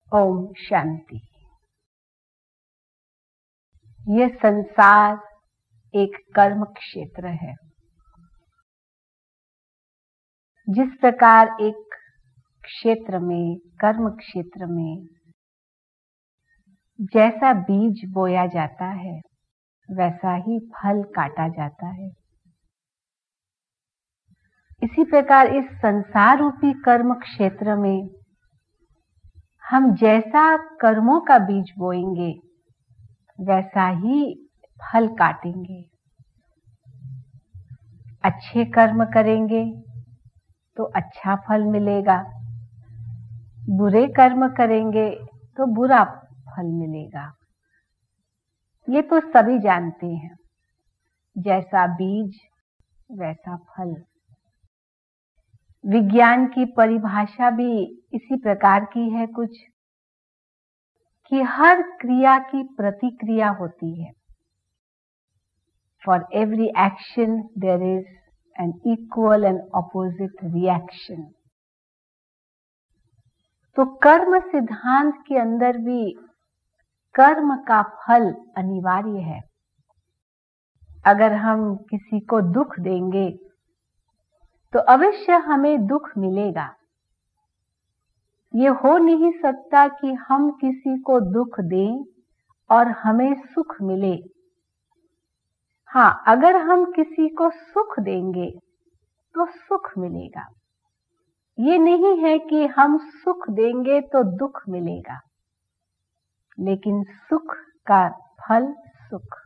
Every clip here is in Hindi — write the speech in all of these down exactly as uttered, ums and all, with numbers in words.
ओम शांति। यह संसार एक कर्म क्षेत्र है। जिस प्रकार एक क्षेत्र में, कर्म क्षेत्र में जैसा बीज बोया जाता है वैसा ही फल काटा जाता है, इसी प्रकार इस संसार रूपी कर्म क्षेत्र में हम जैसा कर्मों का बीज बोएंगे वैसा ही फल काटेंगे। अच्छे कर्म करेंगे तो अच्छा फल मिलेगा, बुरे कर्म करेंगे तो बुरा फल मिलेगा। ये तो सभी जानते हैं, जैसा बीज वैसा फल। विज्ञान की परिभाषा भी इसी प्रकार की है कुछ, कि हर क्रिया की प्रतिक्रिया होती है। For every action there is an equal and opposite reaction. तो कर्म सिद्धांत के अंदर भी कर्म का फल अनिवार्य है। अगर हम किसी को दुख देंगे तो अवश्य हमें दुख मिलेगा। ये हो नहीं सकता कि हम किसी को दुख दें और हमें सुख मिले। हाँ, अगर हम किसी को सुख देंगे तो सुख मिलेगा। ये नहीं है कि हम सुख देंगे तो दुख मिलेगा, लेकिन सुख का फल सुख।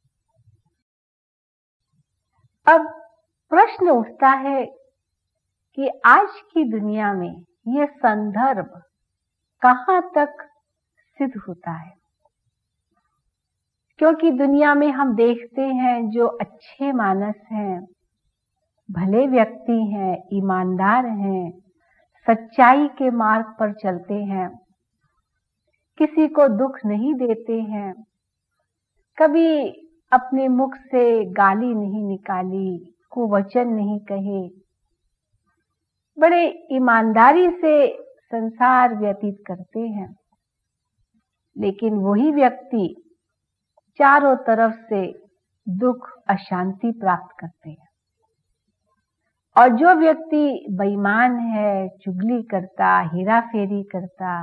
अब प्रश्न उठता है कि आज की दुनिया में यह संदर्भ कहां तक सिद्ध होता है, क्योंकि दुनिया में हम देखते हैं जो अच्छे मानस हैं, भले व्यक्ति हैं, ईमानदार हैं, सच्चाई के मार्ग पर चलते हैं, किसी को दुख नहीं देते हैं, कभी अपने मुख से गाली नहीं निकाली, कुवचन नहीं कहे, बड़े ईमानदारी से संसार व्यतीत करते हैं। लेकिन वही व्यक्ति चारों तरफ से दुख, अशांति प्राप्त करते हैं। और जो व्यक्ति बेईमान है, चुगली करता, हेराफेरी करता,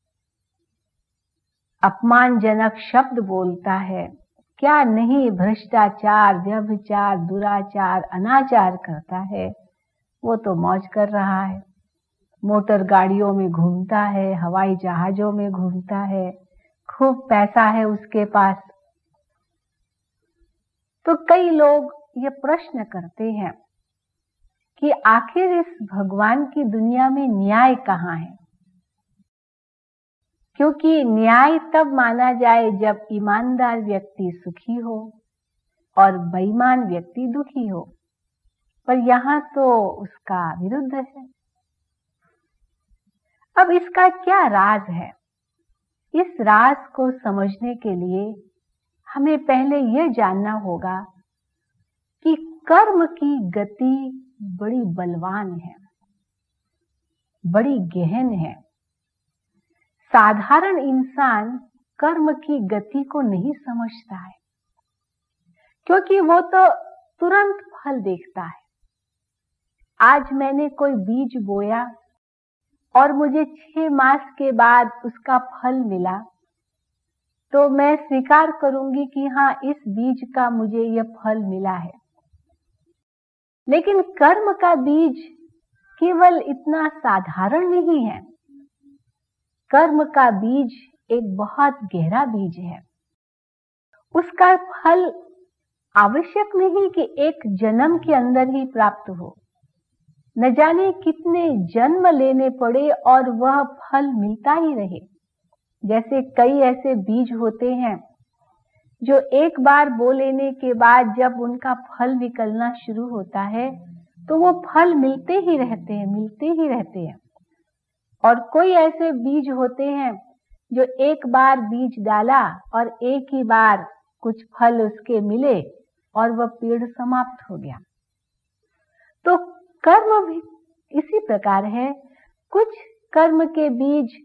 अपमानजनक शब्द बोलता है, क्या नहीं भ्रष्टाचार, व्यभिचार, दुराचार, अनाचार करता है, वो तो मौज कर रहा है। मोटर गाड़ियों में घूमता है, हवाई जहाजों में घूमता है, खूब पैसा है उसके पास। तो कई लोग ये प्रश्न करते हैं कि आखिर इस भगवान की दुनिया में न्याय कहाँ है? क्योंकि न्याय तब माना जाए जब ईमानदार व्यक्ति सुखी हो और बेईमान व्यक्ति दुखी हो, पर यहाँ तो उसका विरुद्ध है। अब इसका क्या राज है? इस राज को समझने के लिए हमें पहले यह जानना होगा कि कर्म की गति बड़ी बलवान है, बड़ी गहन है। साधारण इंसान कर्म की गति को नहीं समझता है, क्योंकि वो तो तुरंत फल देखता है। आज मैंने कोई बीज बोया और मुझे छह मास के बाद उसका फल मिला, तो मैं स्वीकार करूंगी कि हाँ, इस बीज का मुझे यह फल मिला है। लेकिन कर्म का बीज केवल इतना साधारण नहीं है। कर्म का बीज एक बहुत गहरा बीज है। उसका फल आवश्यक नहीं कि एक जन्म के अंदर ही प्राप्त हो, न जाने कितने जन्म लेने पड़े और वह फल मिलता ही रहे। जैसे कई ऐसे बीज होते हैं जो एक बार बो लेने के बाद जब उनका फल निकलना शुरू होता है तो वो फल मिलते ही रहते हैं, मिलते ही रहते हैं। और कोई ऐसे बीज होते हैं जो एक बार बीज डाला और एक ही बार कुछ फल उसके मिले और वह पेड़ समाप्त हो गया। तो कर्म भी इसी प्रकार है। कुछ कर्म के बीज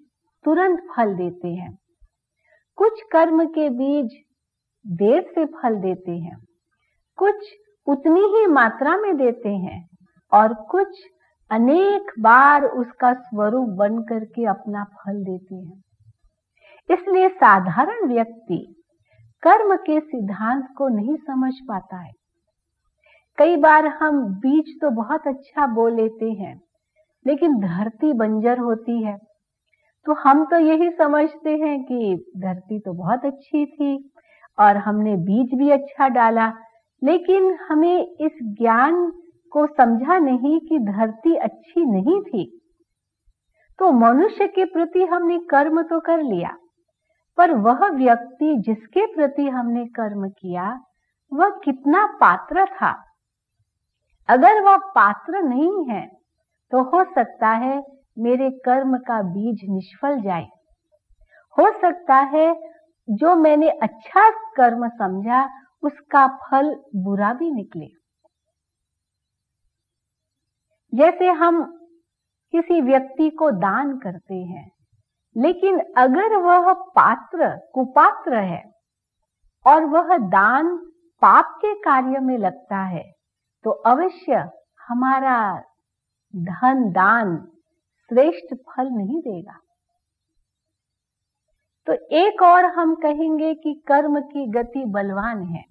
तुरंत फल देते हैं, कुछ कर्म के बीज देर से फल देते हैं, कुछ उतनी ही मात्रा में देते हैं और कुछ अनेक बार उसका स्वरूप बन करके अपना फल देते हैं। इसलिए साधारण व्यक्ति कर्म के सिद्धांत को नहीं समझ पाता है। कई बार हम बीज तो बहुत अच्छा बो लेते हैं, लेकिन धरती बंजर होती है, तो हम तो यही समझते हैं कि धरती तो बहुत अच्छी थी और हमने बीज भी अच्छा डाला, लेकिन हमें इस ज्ञान को समझा नहीं कि धरती अच्छी नहीं थी। तो मनुष्य के प्रति हमने कर्म तो कर लिया, पर वह व्यक्ति जिसके प्रति हमने कर्म किया वह कितना पात्र था। अगर वह पात्र नहीं है तो हो सकता है मेरे कर्म का बीज निष्फल जाए। हो सकता है जो मैंने अच्छा कर्म समझा उसका फल बुरा भी निकले। जैसे हम किसी व्यक्ति को दान करते हैं, लेकिन अगर वह पात्र कुपात्र है और वह दान पाप के कार्य में लगता है, तो अवश्य हमारा धन दान श्रेष्ठ फल नहीं देगा। तो एक और हम कहेंगे कि कर्म की गति बलवान है।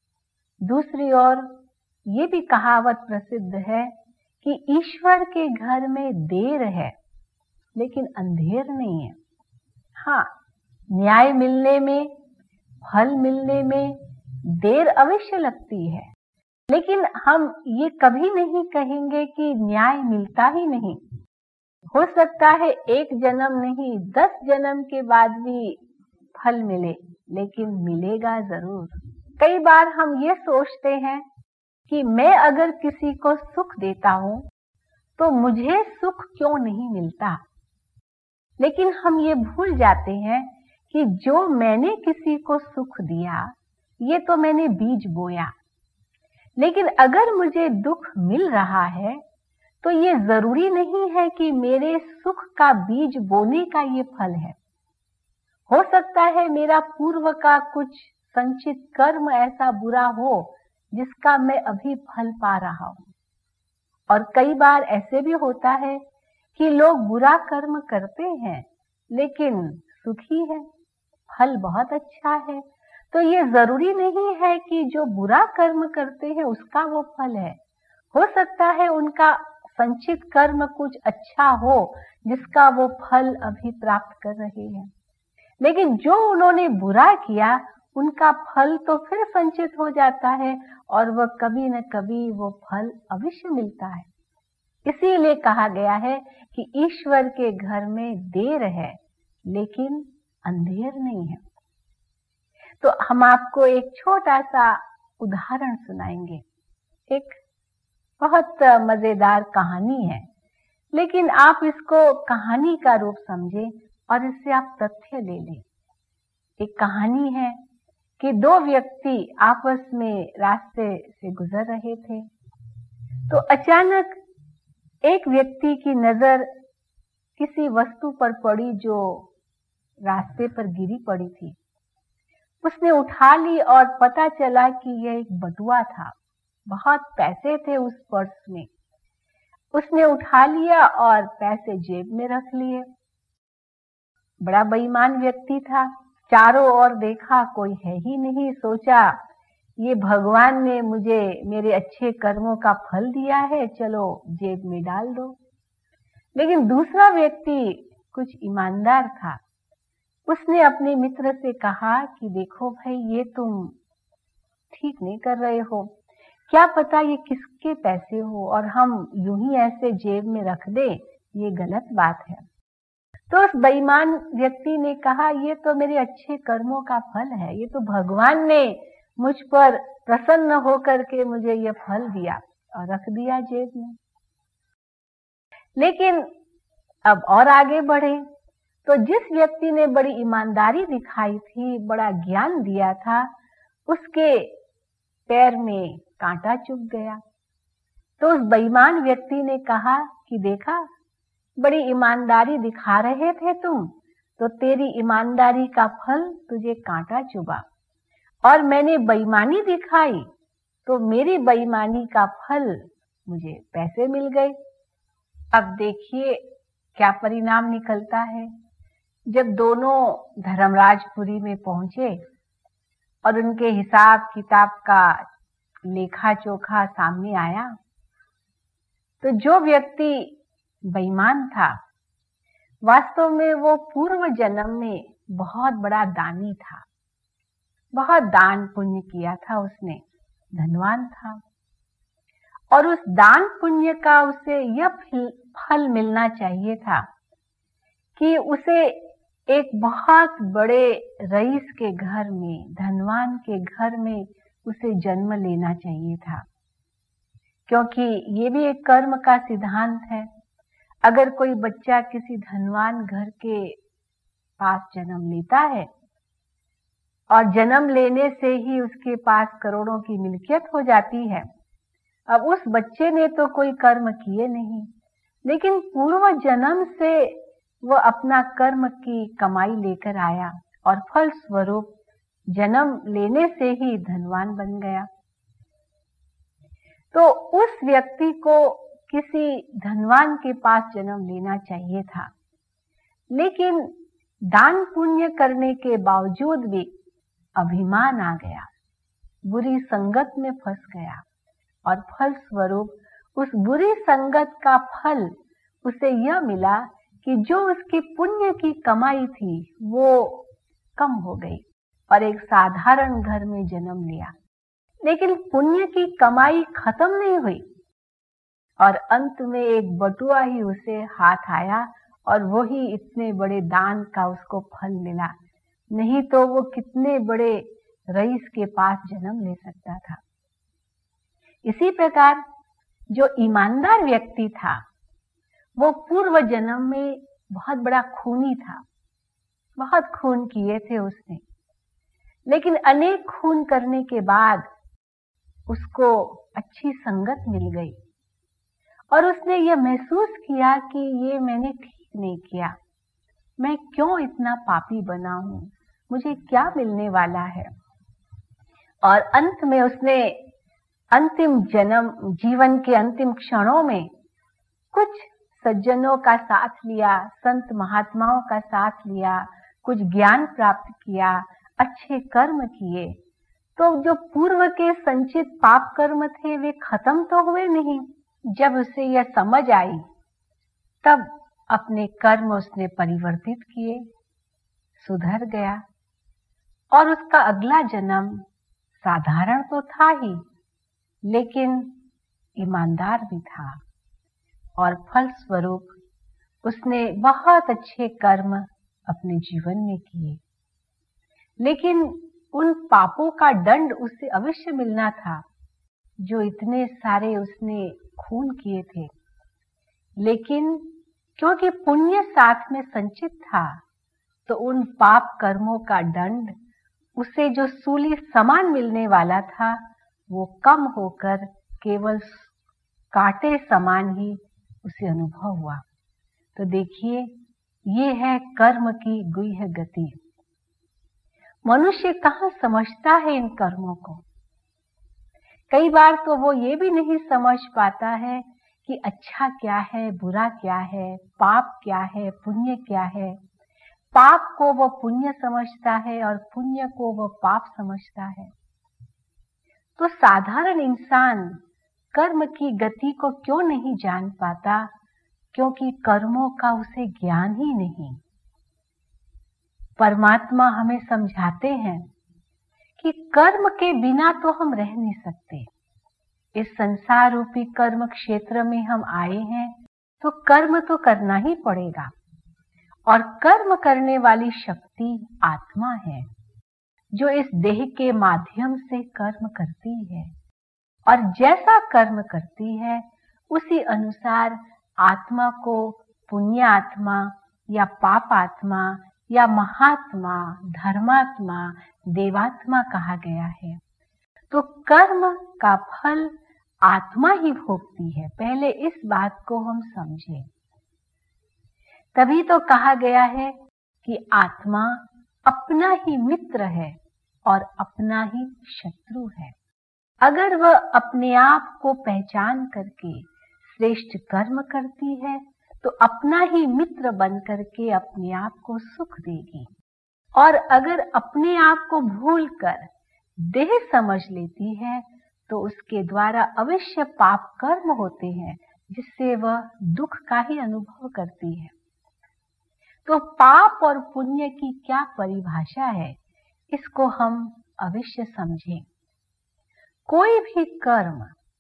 दूसरी ओर ये भी कहावत प्रसिद्ध है कि ईश्वर के घर में देर है लेकिन अंधेर नहीं है। हाँ, न्याय मिलने में, फल मिलने में देर अवश्य लगती है, लेकिन हम ये कभी नहीं कहेंगे कि न्याय मिलता ही नहीं। हो सकता है एक जन्म नहीं दस जन्म के बाद भी फल मिले, लेकिन मिलेगा जरूर। कई बार हम ये सोचते हैं कि मैं अगर किसी को सुख देता हूं तो मुझे सुख क्यों नहीं मिलता, लेकिन हम ये भूल जाते हैं कि जो मैंने किसी को सुख दिया ये तो मैंने बीज बोया, लेकिन अगर मुझे दुख मिल रहा है तो ये जरूरी नहीं है कि मेरे सुख का बीज बोने का ये फल है। हो सकता है मेरा पूर्व का कुछ संचित कर्म ऐसा बुरा हो जिसका मैं अभी फल पा रहा हूं। और कई बार ऐसे भी होता है कि लोग बुरा कर्म करते हैं लेकिन सुखी है, फल बहुत अच्छा है। तो ये जरूरी नहीं है कि जो बुरा कर्म करते हैं उसका वो फल है। हो सकता है उनका संचित कर्म कुछ अच्छा हो जिसका वो फल अभी प्राप्त कर रहे हैं, लेकिन जो उन्होंने बुरा किया उनका फल तो फिर संचित हो जाता है और वह कभी न कभी वो फल अवश्य मिलता है। इसीलिए कहा गया है कि ईश्वर के घर में देर है लेकिन अंधेर नहीं है। तो हम आपको एक छोटा सा उदाहरण सुनाएंगे। एक बहुत मजेदार कहानी है, लेकिन आप इसको कहानी का रूप समझें और इससे आप तथ्य ले लें। एक कहानी है कि दो व्यक्ति आपस में रास्ते से गुजर रहे थे, तो अचानक एक व्यक्ति की नजर किसी वस्तु पर पड़ी जो रास्ते पर गिरी पड़ी थी। उसने उठा ली और पता चला कि यह एक बटुआ था। बहुत पैसे थे उस पर्स में। उसने उठा लिया और पैसे जेब में रख लिए। बड़ा बेईमान व्यक्ति था। चारों ओर देखा, कोई है ही नहीं। सोचा ये भगवान ने मुझे मेरे अच्छे कर्मों का फल दिया है, चलो जेब में डाल दो। लेकिन दूसरा व्यक्ति कुछ ईमानदार था। उसने अपने मित्र से कहा कि देखो भाई, ये तुम ठीक नहीं कर रहे हो, क्या पता ये किसके पैसे हो और हम यूं ही ऐसे जेब में रख दे, ये गलत बात है। तो उस बेईमान व्यक्ति ने कहा, ये तो मेरे अच्छे कर्मों का फल है, ये तो भगवान ने मुझ पर प्रसन्न होकर के मुझे ये फल दिया, और रख दिया जेब में। लेकिन अब और आगे बढ़े तो जिस व्यक्ति ने बड़ी ईमानदारी दिखाई थी, बड़ा ज्ञान दिया था, उसके पैर में कांटा चुभ गया। तो उस बेईमान व्यक्ति ने कहा कि देखा, बड़ी ईमानदारी दिखा रहे थे तुम, तो तेरी ईमानदारी का फल तुझे कांटा चुभा, और मैंने बेईमानी दिखाई तो मेरी बेईमानी का फल मुझे पैसे मिल गए। अब देखिए क्या परिणाम निकलता है। जब दोनों धर्मराजपुरी में पहुंचे और उनके हिसाब किताब का लेखा जोखा सामने आया, तो जो व्यक्ति बेईमान था, वास्तव में वो पूर्व जन्म में बहुत बड़ा दानी था, बहुत दान पुण्य किया था उसने, धनवान था, और उस दान पुण्य का उसे यह फल मिलना चाहिए था कि उसे एक बहुत बड़े रईस के घर में, धनवान के घर में उसे जन्म लेना चाहिए था, क्योंकि ये भी एक कर्म का सिद्धांत है। अगर कोई बच्चा किसी धनवान घर के पास जन्म लेता है और जन्म लेने से ही उसके पास करोड़ों की मिल्कियत हो जाती है, अब उस बच्चे ने तो कोई कर्म किए नहीं, लेकिन पूर्व जन्म से वह अपना कर्म की कमाई लेकर आया और फल स्वरूप जन्म लेने से ही धनवान बन गया। तो उस व्यक्ति को किसी धनवान के पास जन्म लेना चाहिए था, लेकिन दान पुण्य करने के बावजूद भी अभिमान आ गया, बुरी संगत में फंस गया, और फल स्वरूप उस बुरी संगत का फल उसे यह मिला कि जो उसकी पुण्य की कमाई थी वो कम हो गई और एक साधारण घर में जन्म लिया। लेकिन पुण्य की कमाई खत्म नहीं हुई और अंत में एक बटुआ ही उसे हाथ आया और वही इतने बड़े दान का उसको फल मिला, नहीं तो वो कितने बड़े रईस के पास जन्म ले सकता था। इसी प्रकार जो ईमानदार व्यक्ति था वो पूर्व जन्म में बहुत बड़ा खूनी था, बहुत खून किए थे उसने, लेकिन अनेक खून करने के बाद उसको अच्छी संगत मिल गई और उसने ये महसूस किया कि ये मैंने ठीक नहीं किया, मैं क्यों इतना पापी बना हूं, मुझे क्या मिलने वाला है। और अंत में उसने अंतिम जन्म, जीवन के अंतिम क्षणों में कुछ सज्जनों का साथ लिया, संत महात्माओं का साथ लिया, कुछ ज्ञान प्राप्त किया, अच्छे कर्म किए, तो जो पूर्व के संचित पाप कर्म थे वे खत्म तो हुए नहीं। जब उसे यह समझ आई तब अपने कर्म उसने परिवर्तित किए, सुधर गया और उसका अगला जन्म साधारण तो था ही, लेकिन ईमानदार भी था और फल स्वरूप उसने बहुत अच्छे कर्म अपने जीवन में किए। लेकिन उन पापों का दंड उसे अवश्य मिलना था जो इतने सारे उसने खून किए थे, लेकिन क्योंकि पुण्य साथ में संचित था तो उन पाप कर्मों का दंड उसे जो सूली समान मिलने वाला था वो कम होकर केवल कांटे समान ही उसे अनुभव हुआ। तो देखिए ये है कर्म की गुह्य गति। मनुष्य कहाँ समझता है इन कर्मों को। कई बार तो वो ये भी नहीं समझ पाता है कि अच्छा क्या है, बुरा क्या है, पाप क्या है, पुण्य क्या है। पाप को वो पुण्य समझता है और पुण्य को वो पाप समझता है। तो साधारण इंसान कर्म की गति को क्यों नहीं जान पाता? क्योंकि कर्मों का उसे ज्ञान ही नहीं। परमात्मा हमें समझाते हैं कि कर्म के बिना तो हम रह नहीं सकते। इस संसार रूपी कर्म क्षेत्र में हम आए हैं तो कर्म तो करना ही पड़ेगा, और कर्म करने वाली शक्ति आत्मा है जो इस देह के माध्यम से कर्म करती है, और जैसा कर्म करती है उसी अनुसार आत्मा को पुण्य आत्मा या पाप आत्मा या महात्मा, धर्मात्मा, देवात्मा कहा गया है। तो कर्म का फल आत्मा ही भोगती है। पहले इस बात को हम समझें। तभी तो कहा गया है कि आत्मा अपना ही मित्र है और अपना ही शत्रु है। अगर वह अपने आप को पहचान करके श्रेष्ठ कर्म करती है तो अपना ही मित्र बन करके अपने आप को सुख देगी, और अगर अपने आप को भूलकर देह समझ लेती है तो उसके द्वारा अवश्य पाप कर्म होते हैं जिससे वह दुख का ही अनुभव करती है। तो पाप और पुण्य की क्या परिभाषा है, इसको हम अवश्य समझें। कोई भी कर्म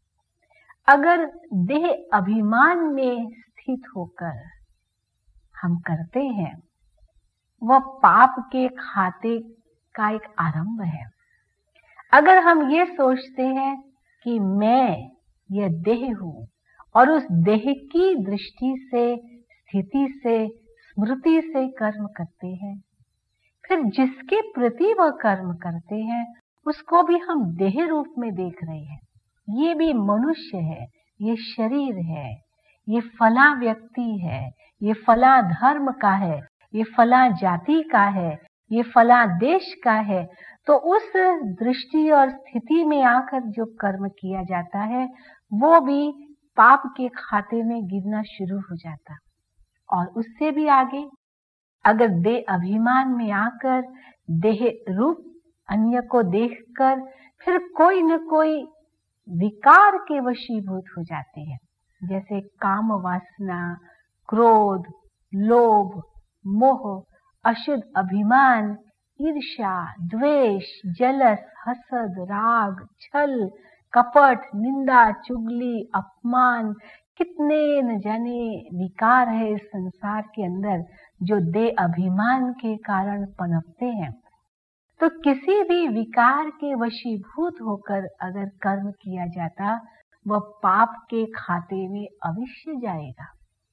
अगर देह अभिमान में स्थित होकर हम करते हैं, वह पाप के खाते का एक आरंभ है। अगर हम ये सोचते हैं कि मैं यह देह हूं और उस देह की दृष्टि से, स्थिति से, स्मृति से कर्म करते हैं, फिर जिसके प्रति वह कर्म करते हैं उसको भी हम देह रूप में देख रहे हैं। ये भी मनुष्य है, ये शरीर है, ये फला व्यक्ति है, ये फला धर्म का है, ये फला जाति का है, ये फला देश का है। तो उस दृष्टि और स्थिति में आकर जो कर्म किया जाता है वो भी पाप के खाते में गिरना शुरू हो जाता। और उससे भी आगे अगर देह अभिमान में आकर देह रूप अन्य को देखकर फिर कोई न कोई विकार के वशीभूत हो जाते हैं, जैसे काम वासना, क्रोध, लोभ, मोह, अशुद्ध अभिमान, ईर्ष्या, द्वेष, जलस, हसद, राग, छल, कपट, निंदा, चुगली, अपमान, कितने न जाने विकार है इस संसार के अंदर जो देह अभिमान के कारण पनपते हैं। तो किसी भी विकार के वशीभूत होकर अगर कर्म किया जाता वह पाप के खाते में अवश्य जाएगा,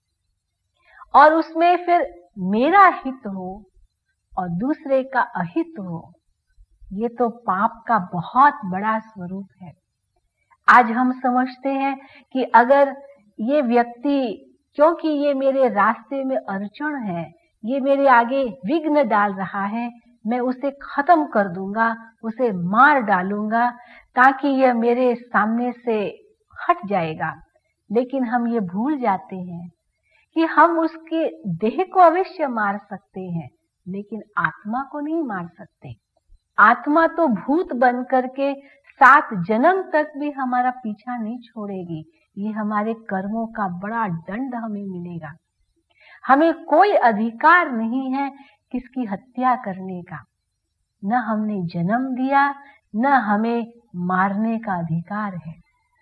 और उसमें फिर मेरा हित हो और दूसरे का अहित हो, ये तो पाप का बहुत बड़ा स्वरूप है। आज हम समझते हैं कि अगर ये व्यक्ति, क्योंकि ये मेरे रास्ते में अड़चन है, ये मेरे आगे विघ्न डाल रहा है, मैं उसे खत्म कर दूंगा, उसे मार डालूंगा ताकि यह मेरे सामने से हट जाएगा। लेकिन हम ये भूल जाते हैं कि हम उसके देह को अवश्य मार सकते हैं लेकिन आत्मा को नहीं मार सकते। आत्मा तो भूत बन करके सात जन्म तक भी हमारा पीछा नहीं छोड़ेगी। ये हमारे कर्मों का बड़ा दंड हमें मिलेगा। हमें कोई अधिकार नहीं है किसकी हत्या करने का, न हमने जन्म दिया न हमें मारने का अधिकार है।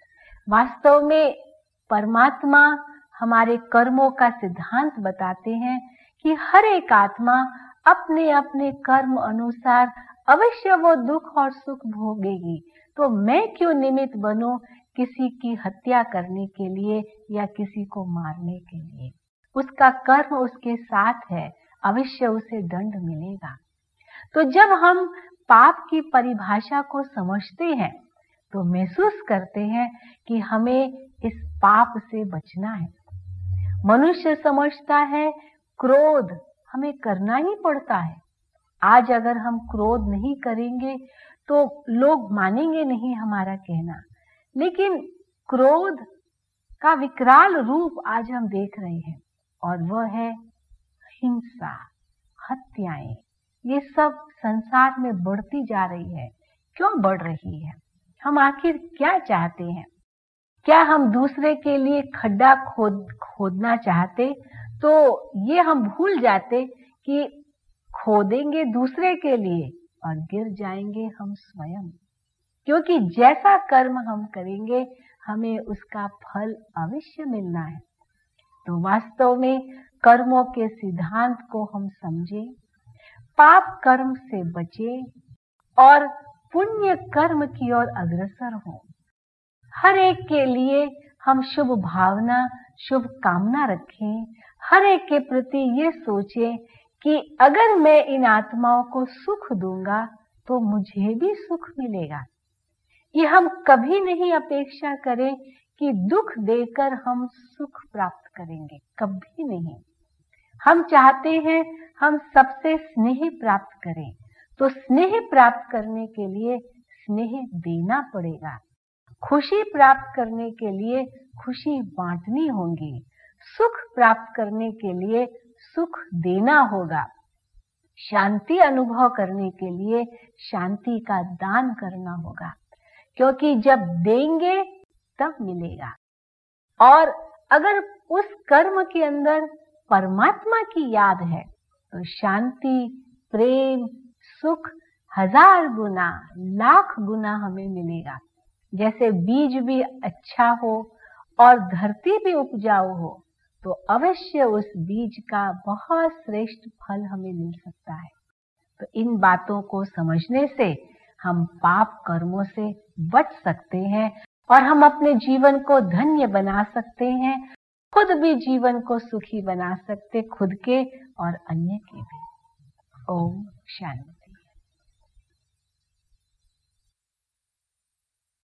वास्तव में परमात्मा हमारे कर्मों का सिद्धांत बताते हैं कि हर एक आत्मा अपने अपने कर्म अनुसार अवश्य वो दुख और सुख भोगेगी। तो मैं क्यों निमित्त बनूं किसी की हत्या करने के लिए या किसी को मारने के लिए। उसका कर्म उसके साथ है, अवश्य उसे दंड मिलेगा। तो जब हम पाप की परिभाषा को समझते हैं तो महसूस करते हैं कि हमें इस पाप से बचना है। मनुष्य समझता है क्रोध हमें करना ही पड़ता है। आज अगर हम क्रोध नहीं करेंगे तो लोग मानेंगे नहीं हमारा कहना, लेकिन क्रोध का विकराल रूप आज हम देख रहे हैं और वह है हिंसा, हत्याएं। ये सब संसार में बढ़ती जा रही है। क्यों बढ़ रही है? हम आखिर क्या चाहते हैं? क्या हम दूसरे के लिए खड्डा खोद खोदना चाहते तो ये हम भूल जाते कि खोदेंगे दूसरे के लिए और गिर जाएंगे हम स्वयं, क्योंकि जैसा कर्म हम करेंगे हमें उसका फल अवश्य मिलना है। तो वास्तव में कर्मों के सिद्धांत को हम समझें, पाप कर्म से बचें और पुण्य कर्म की ओर अग्रसर हों। हर एक के लिए हम शुभ भावना, शुभ कामना रखें। हर एक के प्रति ये सोचें कि अगर मैं इन आत्माओं को सुख दूंगा तो मुझे भी सुख मिलेगा। ये हम कभी नहीं अपेक्षा करें कि दुख देकर हम सुख प्राप्त करेंगे, कभी नहीं। हम चाहते हैं हम सबसे स्नेह प्राप्त करें, तो स्नेह प्राप्त करने के लिए स्नेह देना पड़ेगा। खुशी प्राप्त करने के लिए खुशी बांटनी होगी। सुख प्राप्त करने के लिए सुख देना होगा। शांति अनुभव करने के लिए शांति का दान करना होगा, क्योंकि जब देंगे तब मिलेगा। और अगर उस कर्म के अंदर परमात्मा की याद है तो शांति, प्रेम, सुख हजार गुना, लाख गुना हमें मिलेगा। जैसे बीज भी अच्छा हो और धरती भी उपजाऊ हो तो अवश्य उस बीज का बहुत श्रेष्ठ फल हमें मिल सकता है। तो इन बातों को समझने से हम पाप कर्मों से बच सकते हैं और हम अपने जीवन को धन्य बना सकते हैं, खुद भी जीवन को सुखी बना सकते, खुद के और अन्य के भी। ओम शांति।